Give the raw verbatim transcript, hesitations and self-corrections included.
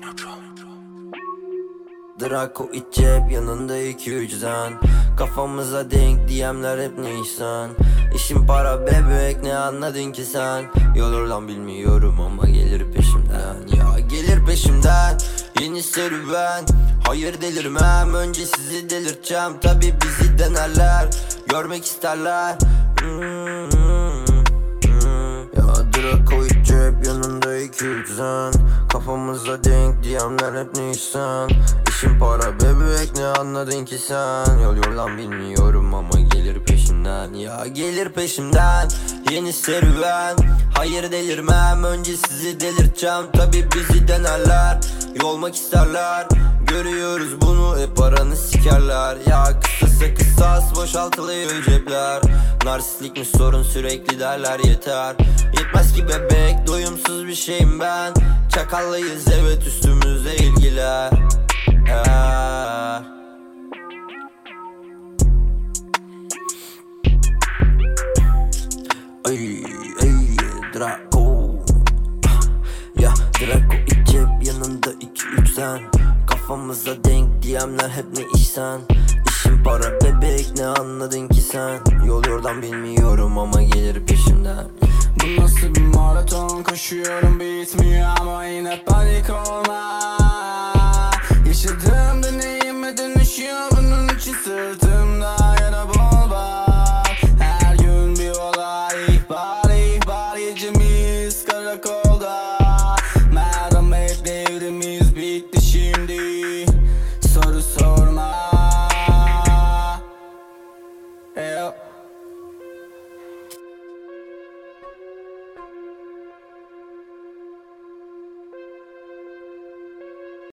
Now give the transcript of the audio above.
Draco iç cep, yanında iki üç zan. Kafamıza denk D M'ler hep ne ihsan. İşin para bebek, ne anladın ki sen? Yol oradan bilmiyorum ama gelir peşimden. Ya gelir peşimden yeni serüven. Hayır delirmem, önce sizi delirteceğim. Tabi bizi denerler, görmek isterler. hmm, hmm, hmm. Ya Draco iç cep, yanında iki üç zan. Kafamıza denk D M'ler hep ne ihsan. İşin para bebek, ne anladın ki sen? Yol yordan bilmiyorum ama gelir peşimden. Ya gelir peşimden yeni serüven. Hayır delirmem, önce sizi delirteceğim. Tabi bizi denerler, yolmak isterler. Görüyoruz bunu, hep paranı sikerler. Ya kısasa kısas boşaltılıyor cepler. Narsistlik mi sorun, sürekli derler yeter. Yetmez ki bebek, doyumsuz bir şeyim ben. Çakallıyız evet, üstümüzde ilgiler. Eee. Ay ay Draco. Ya Draco iç cep, yanında iki üç sen. Kafamıza denk D M'ler hep ne işsen. İşin para bebek, ne anladın ki sen? Yol yordan bilmiyorum ama gelir peşimden. Bu nasıl bir maraton, koşuyorum bitmiyor ama yine panik olma. Yaşadığım deneyime dönüşüyor, bunun için sırtımda yara bol bak. Her gün bir olay, ihbar ihbar, gecemiz karakol.